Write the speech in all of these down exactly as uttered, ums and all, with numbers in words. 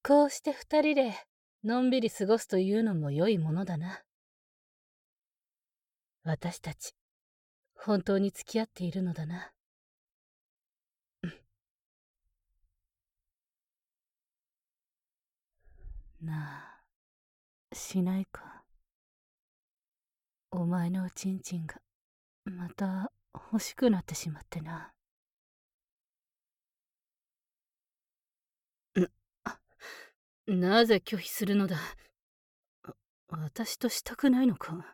こうして二人でのんびり過ごすというのも良いものだな。私たち、本当に付き合っているのだな。なあ、しないか。お前のおちんちんが、また欲しくなってしまってな。な、なぜ拒否するのだ。私としたくないのか。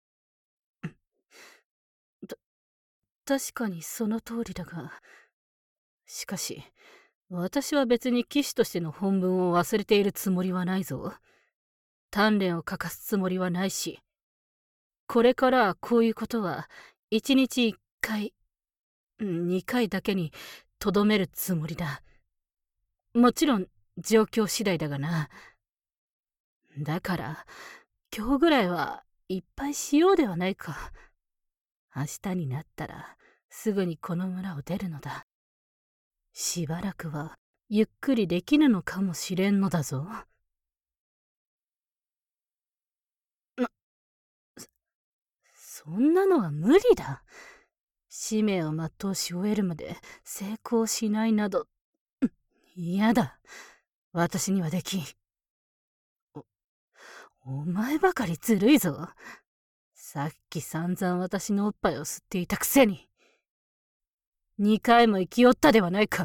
た、確かにその通りだが、しかし、私は別に騎士としての本分を忘れているつもりはないぞ。鍛錬を欠かすつもりはないし、これからはこういうことは、一日一回、二回だけにとどめるつもりだ。もちろん、状況次第だがな。だから、今日ぐらいはいっぱいしようではないか。明日になったら、すぐにこの村を出るのだ。しばらくは、ゆっくりできぬのかもしれんのだぞ。そんなのは無理だ。使命を全うし終えるまで成功しないなど、嫌だ。私にはできん。お、お前ばかりずるいぞ。さっき散々私のおっぱいを吸っていたくせに。二回も生きよったではないか。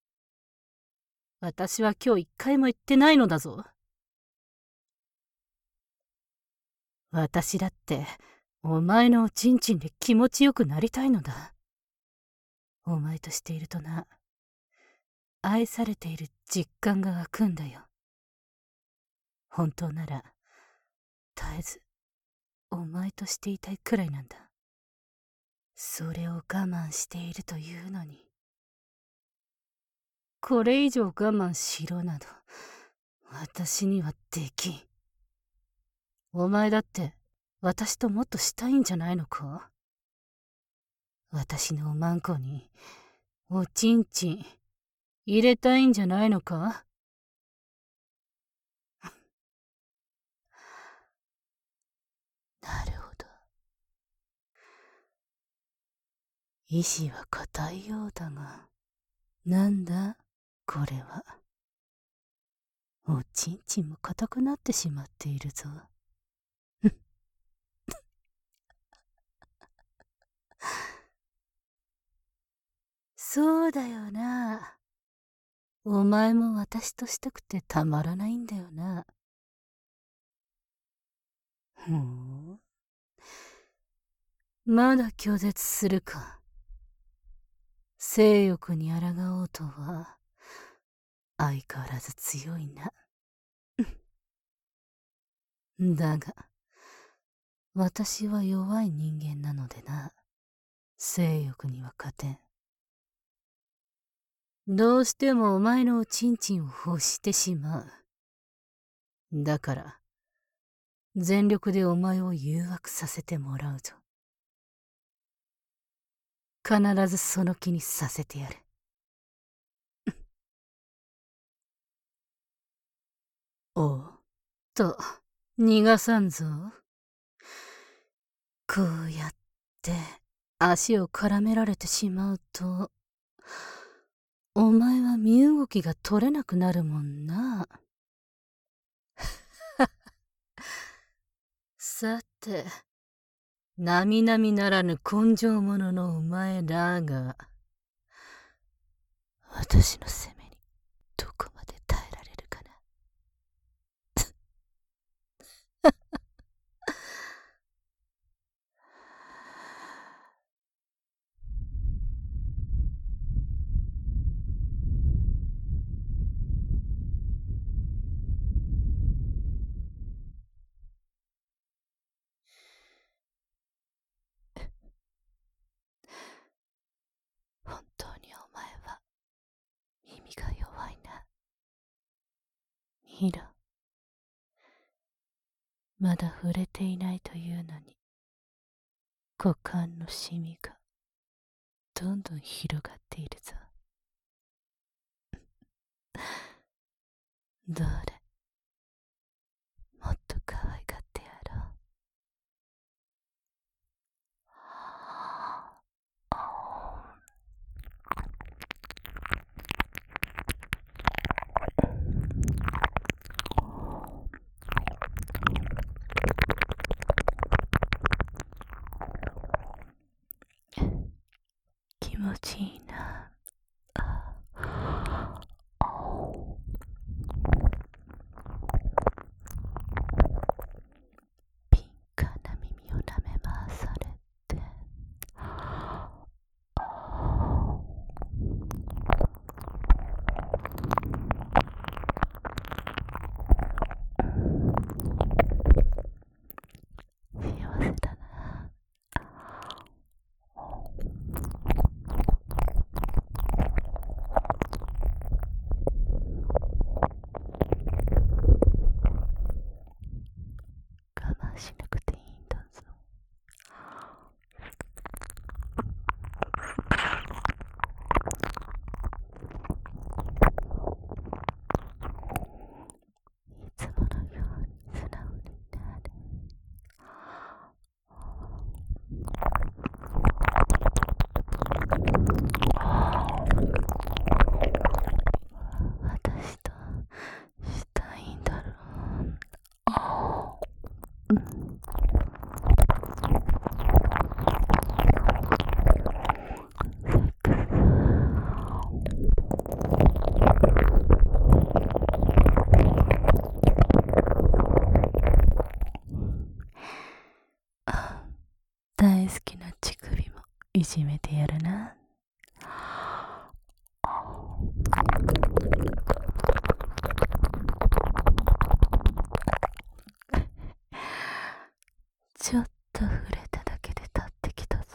私は今日一回も言ってないのだぞ。私だって、お前のおちんちんで気持ちよくなりたいのだ。お前としているとな、愛されている実感が湧くんだよ。本当なら、絶えず、お前としていたいくらいなんだ。それを我慢しているというのに。これ以上我慢しろなど、私にはできん。お前だって、私ともっとしたいんじゃないのか？私のおまんこに、おちんちん、入れたいんじゃないのか？なるほど。意志は固いようだが、なんだ、これは。おちんちんも硬くなってしまっているぞ。そうだよな。お前も私としたくてたまらないんだよな。ふん。まだ拒絶するか。性欲に抗おうとは、相変わらず強いな。だが、私は弱い人間なのでな。性欲には勝てん。どうしてもお前のおちんちんを欲してしまう。だから、全力でお前を誘惑させてもらうぞ。必ずその気にさせてやる。おう、と、逃がさんぞ。こうやって、足を絡められてしまうと、お前は身動きが取れなくなるもんな。さて、並々ならぬ根性者のお前だが、私の責めにどこまで耐えられるかな。本当にお前は耳が弱いな。ミラ、まだ触れていないというのに、股間のシミがどんどん広がっているぞ。 どれ、もっと可愛がってやろう。気持ちいいな。敏感な耳を舐め回されて、幸せだな。我慢しなくていいんだぞ。いつものように素直になれ。私としたいんだろう。うん、大好きな乳首もいじめてやるな。ちょっと触れただけで立ってきたぞ。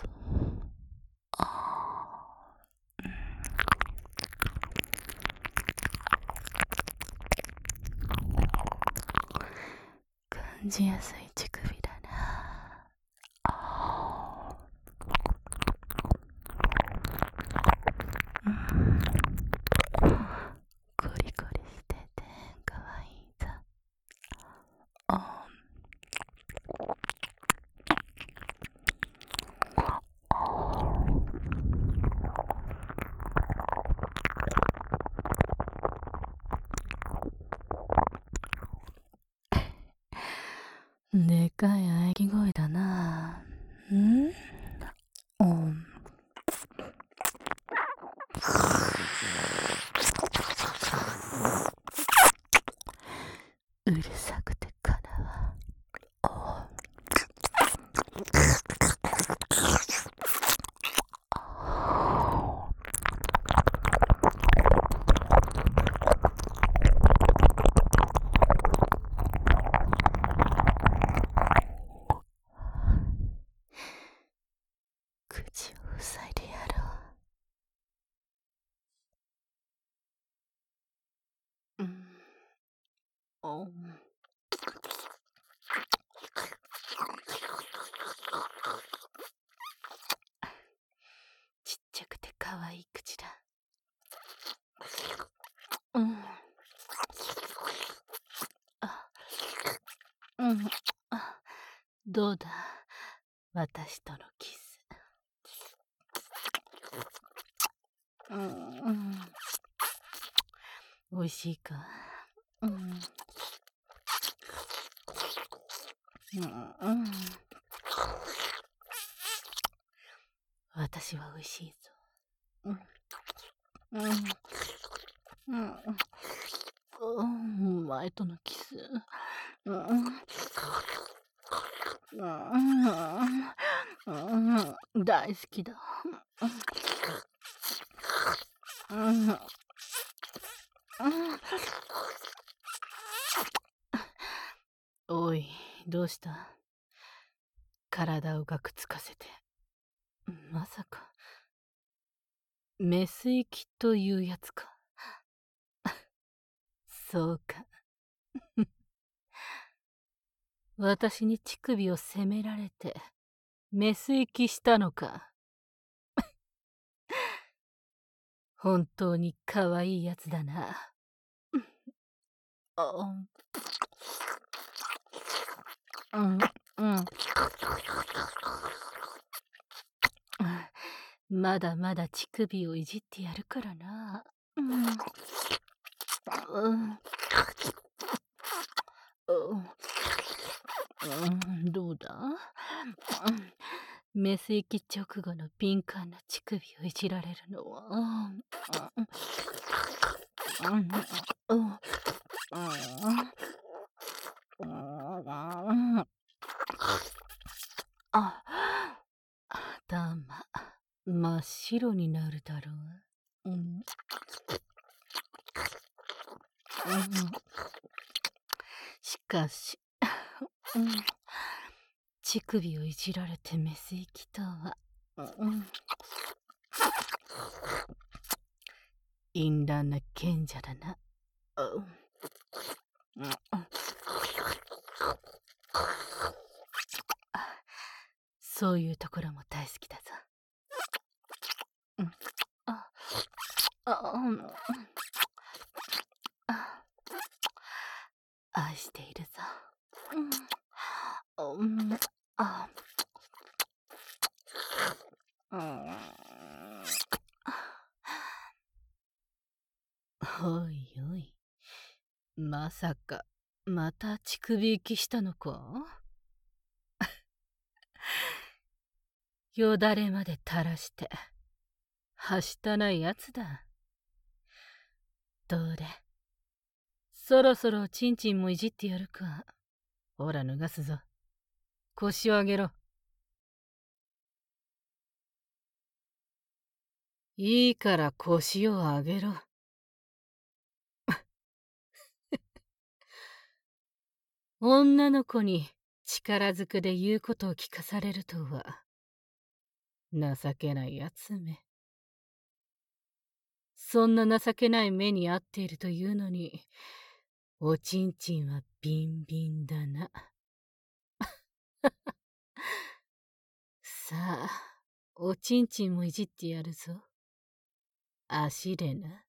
感じやすい乳首だな。コリコリしててかわいいぞ。でかい喘ぎ声だな。ん？おん。うるさくてかなわ。口を塞いでやろう。うん。おん。ちっちゃくてかわいい口だ。うん。あ、うん。あ、どうだ、私とのキス。うん、うん。おいしいか。うん。うん、うん。私はおいしいぞ。うん。うん。うん。うん。前とのキス。うん。うん。うん。大好きだ。うん。うん。おい、どうした？体をガクつかせて。まさか、メス行きというやつか。そうか。私に乳首を責められて、メス行きしたのか。本当に可愛いやつだな。 あ、うん、うん。まだまだ乳首をいじってやるからな。うん。うん。うん。うん、どうだ？うん。メス行き直後の敏感な乳首をいじられるのは、うん、うん、うん、うん、うん、うん、あ、頭、真っ白になるだろう。うん、うん、しかし、うん、乳首をいじられてメス行きとは、うん、淫乱な賢者だな。うん、うん、そういうところも大好きだぞ。うん、あ、あ、うん、あ、愛しているぞ。うん、うん、あ、うん。おいおい、まさか、また乳首行きしたのか？よだれまで垂らして、はしたないやつだ。どうで、そろそろチンチンもいじってやるか。ほら脱がすぞ。腰を上げろ。いいから腰を上げろ。女の子に力ずくで言うことを聞かされるとは、情けないやつめ。そんな情けない目に遭っているというのに、おちんちんはビンビンだな。さあ、おちんちんもいじってやるぞ。足でな。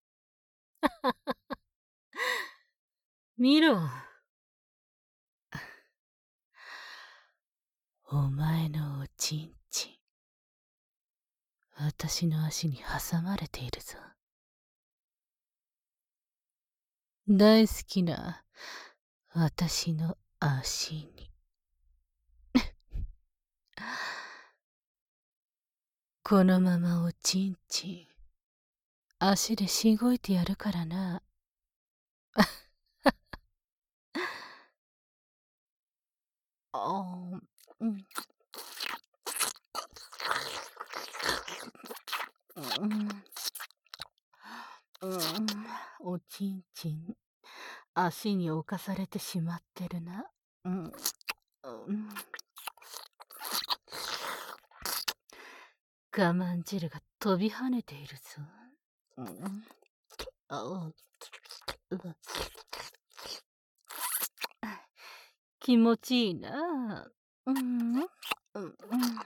見ろ。お前のおちんちん、私の足に挟まれているぞ。大好きな私の足に。このままおちんちん、足でしごいてやるからな。あー、うん。うん。うん、おちんちん、足に侵されてしまってるな。うん。うん、我慢汁が飛び跳ねているぞ。うん、あう、うわ、気持ちいいな。うん、うん、うん。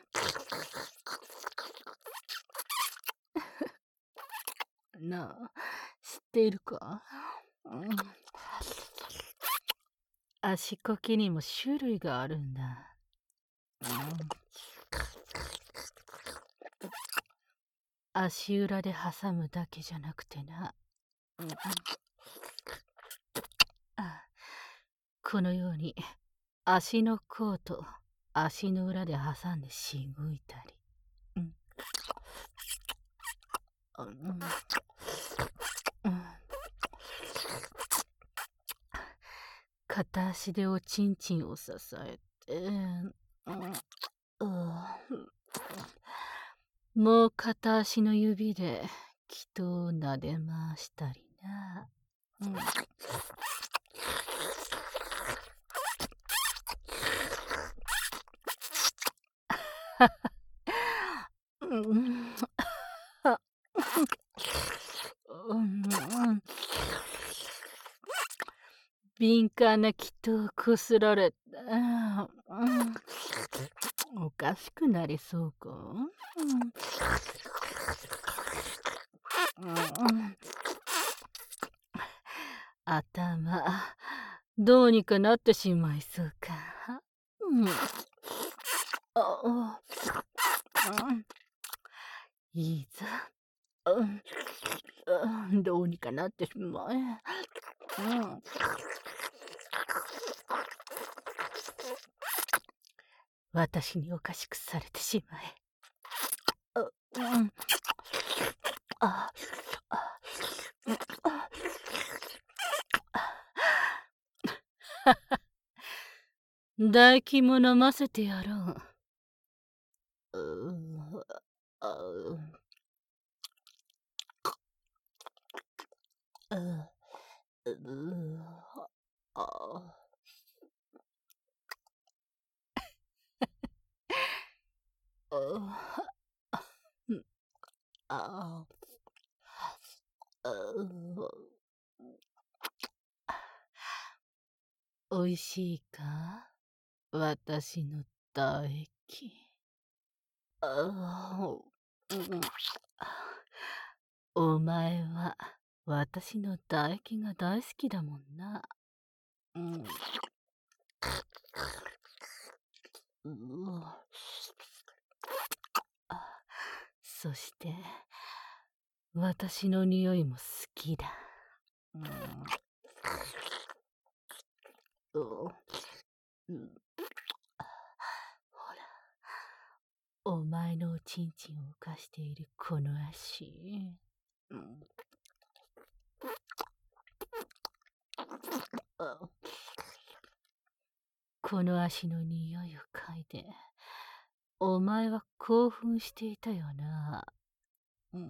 なあ、知っているか？うん、足こきにも種類があるんだ。うん、足裏で挟むだけじゃなくてな。うん、あ、このように足の甲と足の裏で挟んでしごいたり。うん、うん、うん、片足でおちんちんを支えて、うん、うん、もう片足の指で気筒を撫で回したりな。うん、うん、うん、敏感な気筒をこすられて、うん、おかしくなりそうか？うん、うん、頭、 どうにかなってしまいそうか。うん。ああ、うん、いいぞ。うん、うん、どうにかなってしまえ。うん。私におかしくされてしまえ。あ、うん。あ、あ、あ、唾液も飲ませてやろう。うーあう、う、う、あ、あ、うん、あ、う、おいしいか、私の唾液。ああ、うん。お前は私の唾液が大好きだもんな。うん。うわ。あ、そして私の匂いも好きだ。うん。おうん、ほら、お前のおちんちんを浮かしているこの足。うん、あ、この足の匂いを嗅いで、お前は興奮していたよな。うん、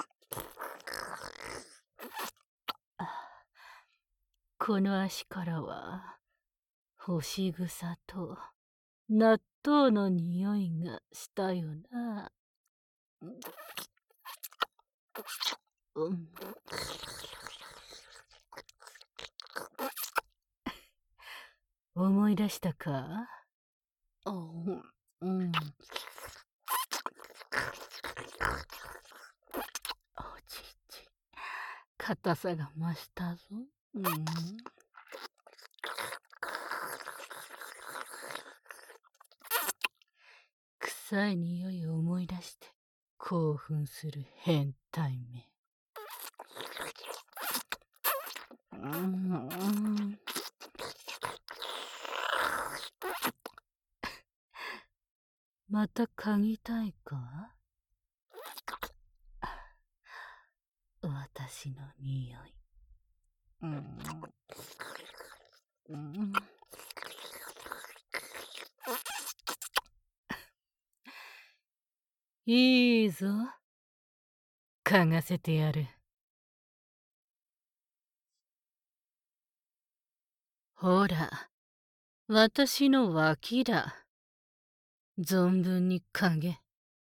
あ、この足からは干し草と納豆の匂いがしたよな。うん、思い出したか？うん、うん。おちんちん、硬さが増したぞ。うん。臭い匂いを思い出して興奮する変態め。うん。また嗅ぎたいか？私の匂い。うん。うん。いいぞ。嗅がせてやる。ほら、私の脇だ。存分に嗅げ。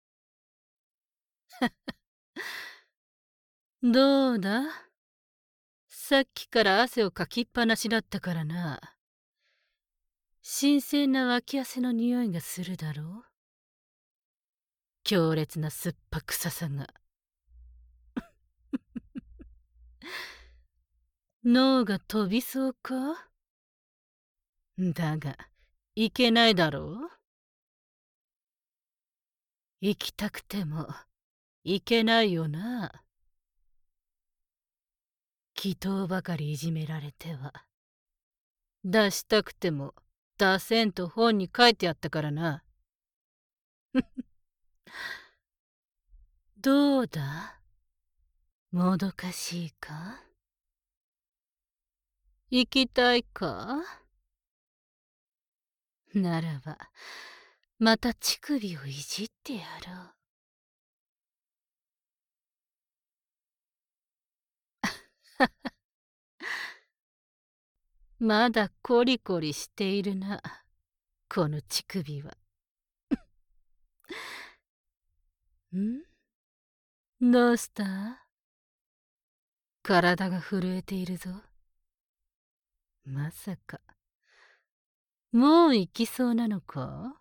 どうだ？さっきから汗をかきっぱなしだったからな。新鮮な脇汗の匂いがするだろう？強烈な酸っぱ臭さが。脳が飛びそうか？だが、いけないだろう？行きたくても、いけないよな。祈祷ばかりいじめられては。出したくても、出せんと本に書いてあったからな。どうだ？もどかしいか？行きたいか？ならば、また乳首をいじってやろう。まだコリコリしているな、この乳首は。ん？どうした？体が震えているぞ。まさか、もう行きそうなのか？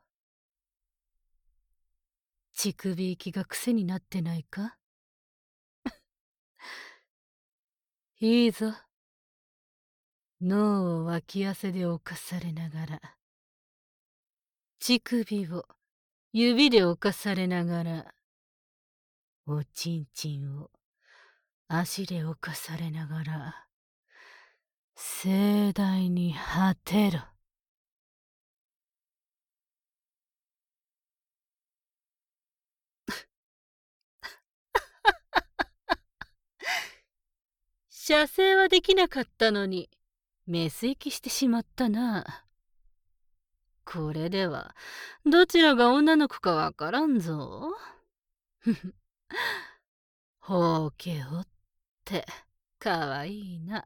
乳首行きが癖になってないか？いいぞ。 脳を脇汗で侵されながら、乳首を指で侵されながら、おちんちんを足で侵されながら、盛大に果てろ。射精はできなかったのに、メス行きしてしまったな。これでは、どちらが女の子かわからんぞ。ふふ。ほうけおって、かわいいな。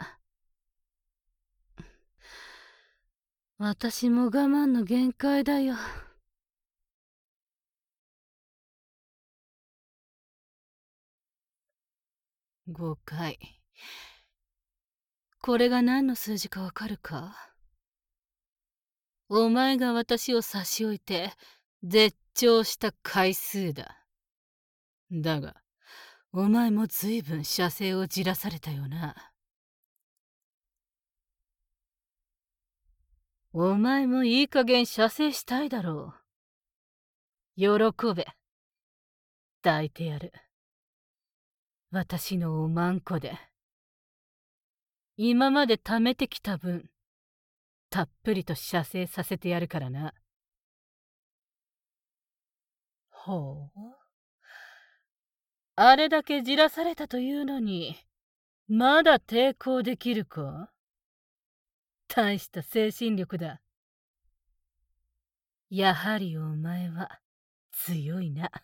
私も我慢の限界だよ。ごかい。これが何の数字かわかるか？お前が私を差し置いて絶頂した回数だ。だが、お前もずいぶん射精をじらされたよな。お前もいい加減射精したいだろう。喜べ。抱いてやる。私のおまんこで。今まで貯めてきた分、たっぷりと射精させてやるからな。ほう。あれだけじらされたというのに、まだ抵抗できるか？大した精神力だ。やはりお前は強いな。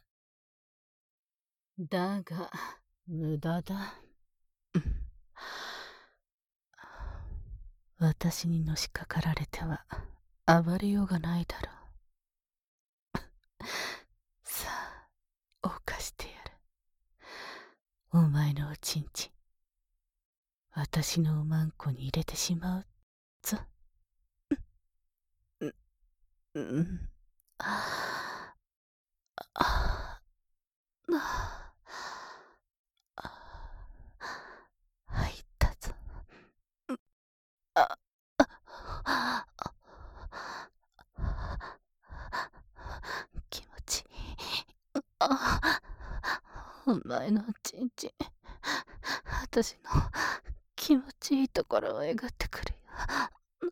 だが、無駄だ。私にのしかかられては暴れようがないだろう。さあ、犯してやる。お前のおちんちん、私のおまんこに入れてしまうぞ。う、うん。ああ、あ入ったぞ。あ、あ、気持ちいい。あ、お前のおちんちん、私の気持ちいいところをえぐってくるよ。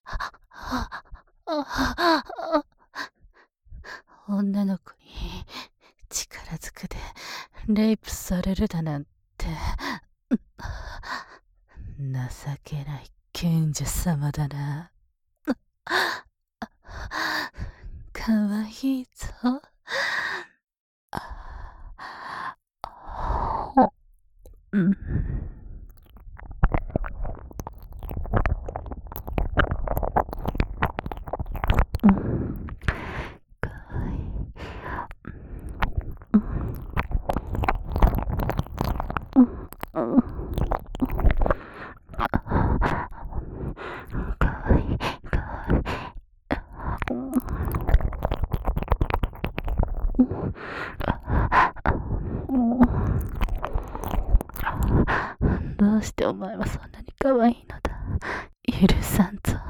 女の子に力ずくでレイプされるだなんて情けない賢者様だな。かわいいぞ。うん。どうしてお前はそんなに可愛いのだ。許さんぞ。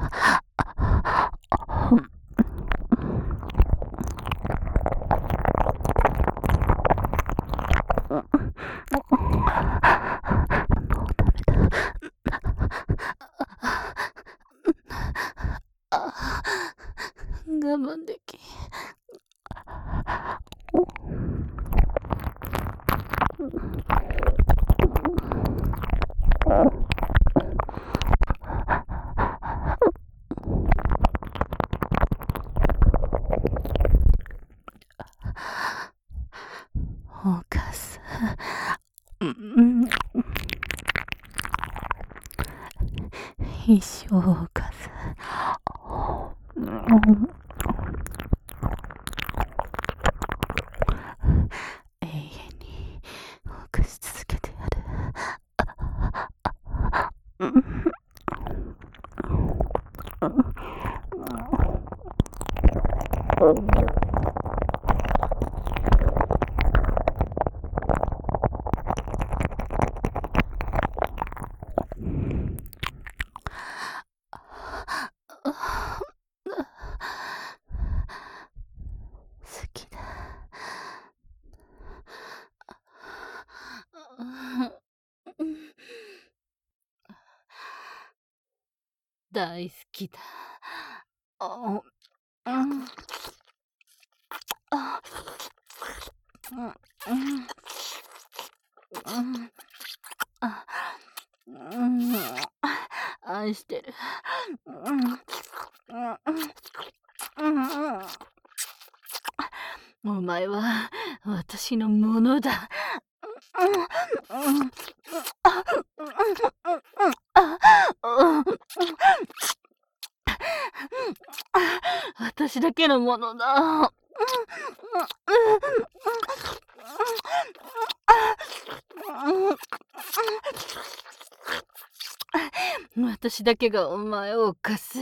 我慢できん。お母さん、うん、一生お母さん、うん、永遠に犯し続けてやる。 大好きだ。あ、うん、あ、うん、うん、うん、あ、うん、愛してる。うん、うん、うん、うん、お前は私のものだ。うん、うん、あ、うん、うん、あ、うん、私だけのものだ。私だけがお前を犯す。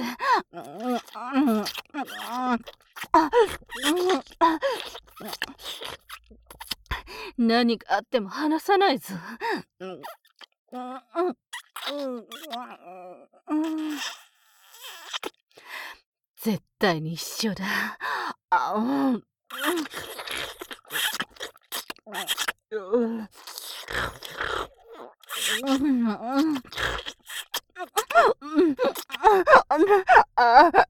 何があっても離さないぞ。絶対に一緒だ。あ、うん。うん。うん。あ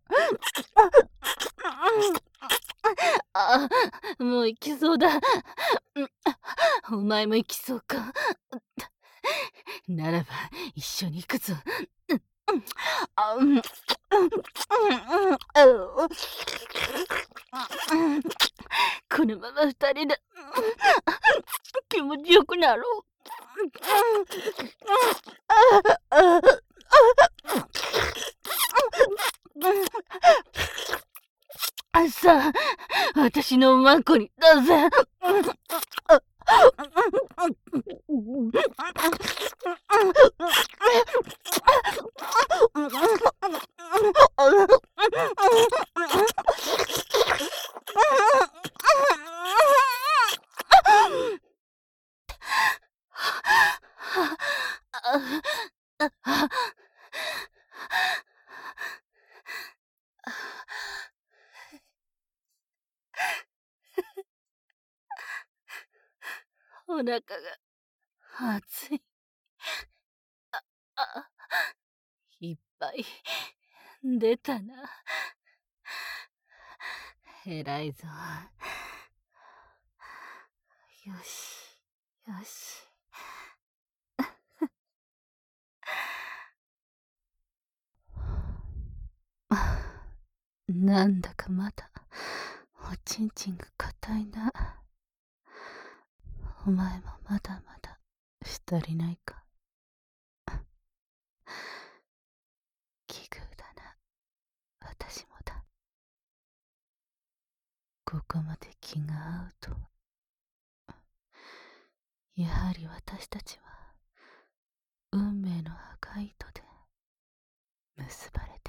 あ、もう行きそうだ。お前も行きそうか。ならば一緒に行くぞ。あ、うん、うん、うん、このまま二人で気持ちよくなろう。あ、さあ、私のマンコにどうぜ。お腹が熱い。あ、いっぱい出たな。偉いぞ。よし、よし。なんだかまだおちんちんが硬いな。お前もまだまだ足りないか。奇遇だな。私もだ。ここまで気が合うとは。やはり私たちは運命の赤い糸で結ばれ